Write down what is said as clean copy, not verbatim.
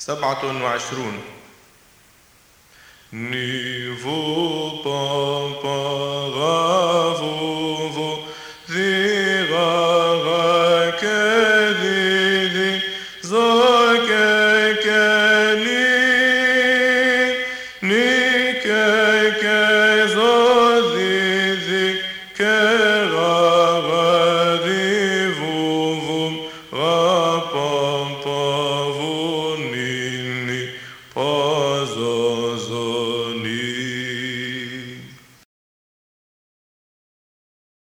27. Nivo papa ravovo zira rakedili zakekeni nikeke